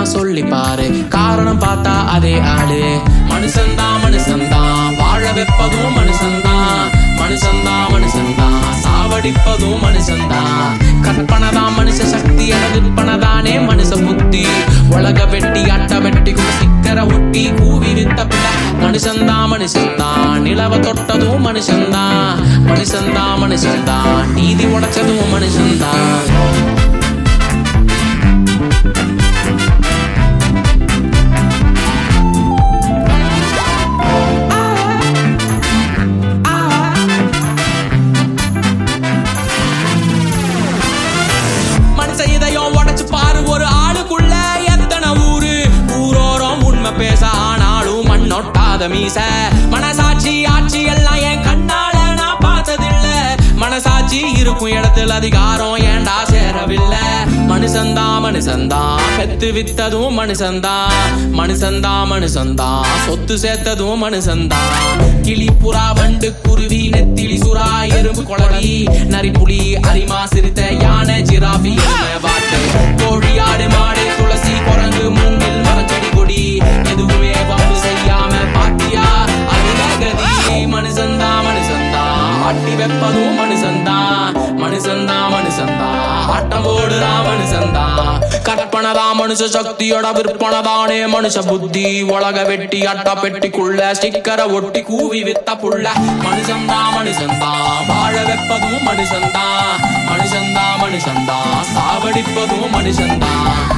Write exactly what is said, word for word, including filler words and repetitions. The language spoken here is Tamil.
சொல்லி பாரு, காரணம் பார்த்தா அதே ஆளு. மனுஷன்தான் மனுஷன்தான், வாழ வைப்பதும் மனுஷன்தான். மனுஷன்தான் மனுஷன்தான், சாவடிப்பதும் மனுஷன்தான். கற்பனதான் மனுஷ சக்தி, விற்பனதானே மனுஷ புத்தி. உலக வெட்டி அட்ட வெட்டி சிக்கர ஒட்டி கூவி வித்த பிள்ளை மனுஷன்தான் மனுஷன்தான். நிலவ தொட்டதும் மனுஷன்தான். மனுஷன்தான் மனுஷன்தான், நீதி உடைச்சதும் மனுஷன்தான். இதையும் உடைச்சு பாரு, ஒரு ஆளுக்குள்ள எத்தனை ஊரு. ஊரோரம் உண்மை பேச ஆனாலும் மண்ணொட்டாத மீச. மனசாட்சி ஆட்சி எல்லாம் என் கண்ணால நான் பார்த்ததில்ல. மனசாட்சி இருக்கும் இடத்துல அதிகாரம் ஏண்டா சேரவில்லை. மனுஷன்தான் மனுஷன்தான், பெத்து வித்ததும் மனுஷன்தான். மனுஷன்தான் மனுஷன்தான், சொத்து சேர்த்ததும் மனுஷன்தான். கிளி புறா வண்டு குருவி நெத்திலி சுறா எறும்பு கொளவி நரிப்புலி அரிமா சிறுத்த யானை ஜிராஃபி வாட்டு கோழி ஆடு மாடு துளசி குரங்கு மூங்கில் மரச்செடி கொடி எதுவுமே வாப்பு செய்யாம பாத்தியா அருகதி. மனுஷன்தான் மனுஷன்தான், ஆட்டி வெப்பதும் மனுஷன்தான். மனுஷன்தான் மனுஷன்தான், ஆட்டம் போடுறா மனுஷன்தான். கற்பனதான் மனுஷ சக்தியோட விற்பனதானே மனுஷ புத்தி. உலக வெட்டி அட்டா பெட்டிக்குள்ள ஸ்டிக்கரை ஒட்டி கூவி வித்த புள்ள மனுஷன்தான் மனுஷன்தான். வாழ வைப்பதும் மனுஷன்தான். மனுஷன்தான் மனுஷன்தான், சாவடிப்பதும் மனுஷன்தான்.